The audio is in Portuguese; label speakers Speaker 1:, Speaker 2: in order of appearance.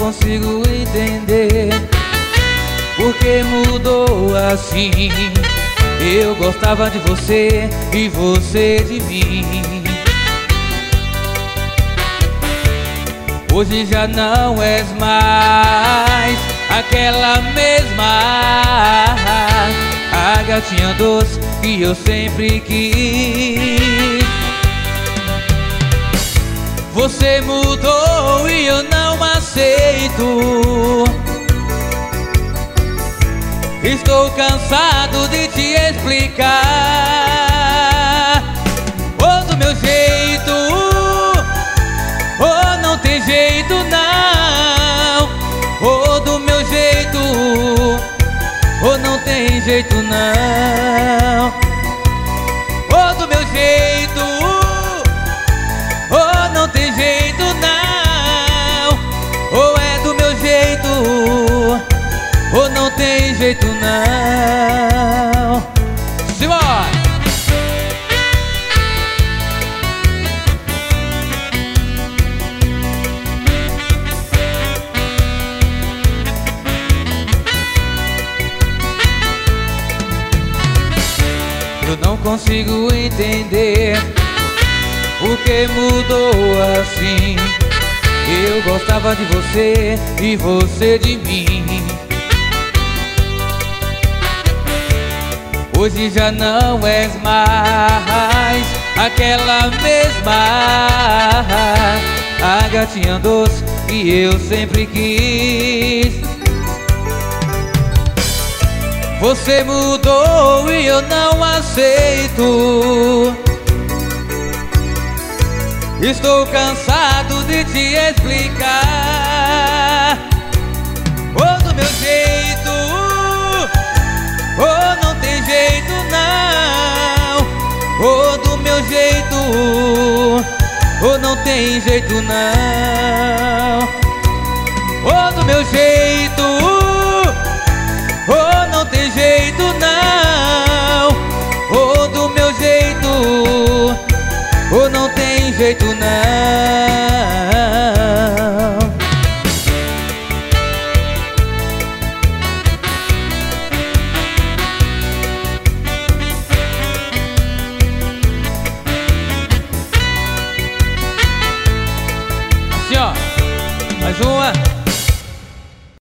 Speaker 1: consigo entender por que mudou assim. Eu gostava de você e você de mim. Hoje já não és mais aquela mesma, a gatinha doce que eu sempre quis. Você mudou e eu não aceito. Estou cansado de te explicar. Ou do meu jeito, ou não tem jeito não. Ou do meu jeito, ou não tem jeito não. Ou do meu jeito, ou não tem jeito não. Ou é do meu jeito, ou não tem jeito não. Simbora! Eu não consigo entender por que mudou assim. Eu gostava de você e você de mim. Hoje já não és mais aquela mesma, a gatinha doce que eu sempre quis. Você mudou e eu não aceito. Estou cansado de te explicar. Ou do meu jeito, ou não tem jeito não. Ou do meu jeito, ou não tem jeito não. Ou do meu jeito, ou não tem jeito não. Ou do meu jeito, ou não tem jeito não. Assim ó, mais uma.